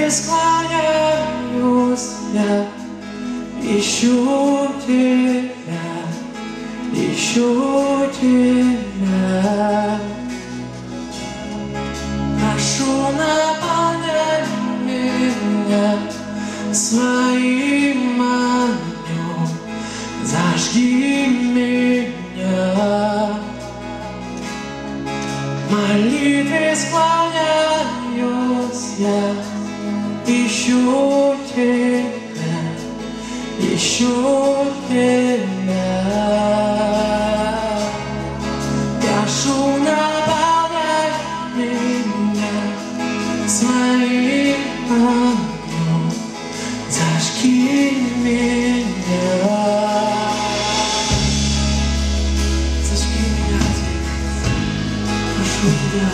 склоняюсь я, ищу тебя, ищу тебя. Прошу, наполняй меня своим огнем, зажги меня. В молитве склоняюсь я, ищу тебя, ищу тебя. Прошу, наполняй меня своим огнем, зажги меня. Зажги меня, прошу тебя.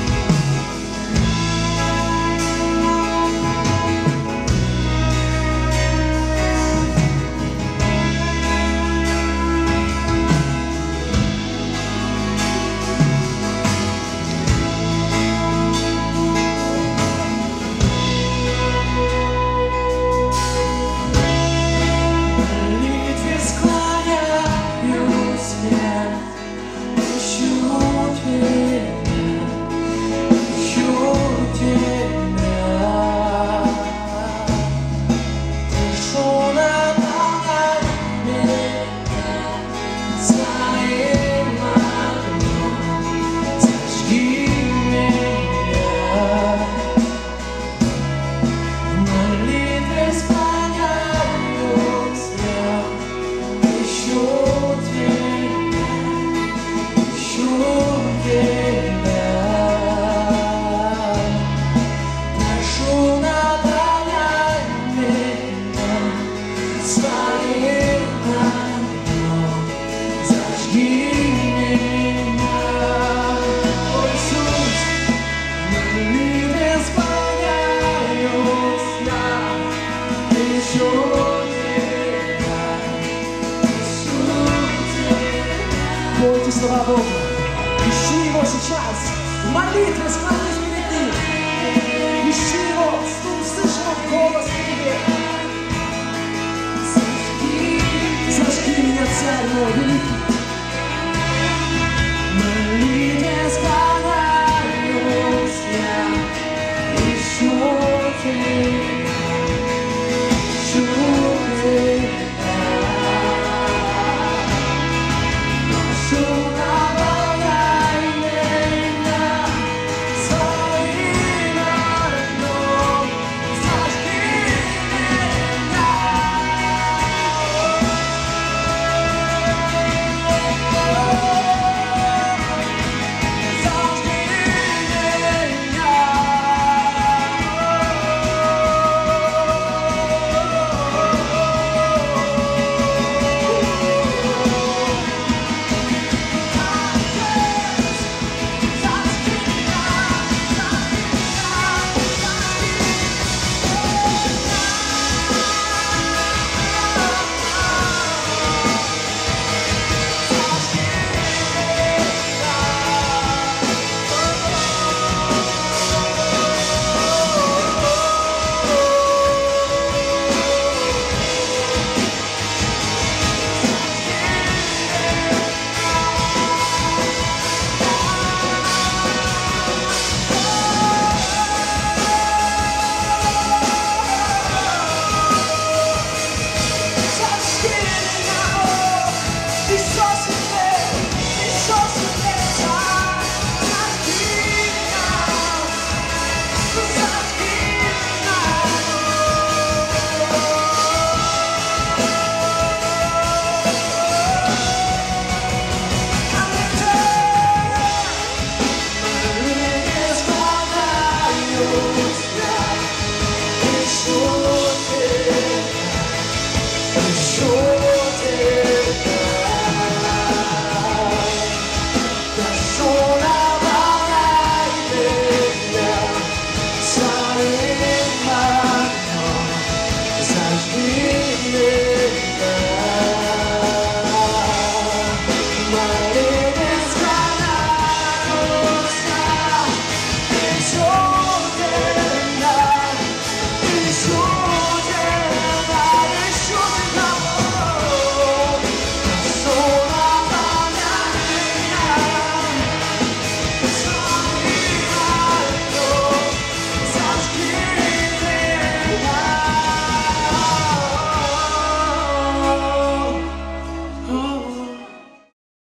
Пойте слова Богу, ищи Его сейчас, в молитве склонись перед Ним, ищи Его, слышь Его голос в тебе. Зажги меня, Царь мой великий.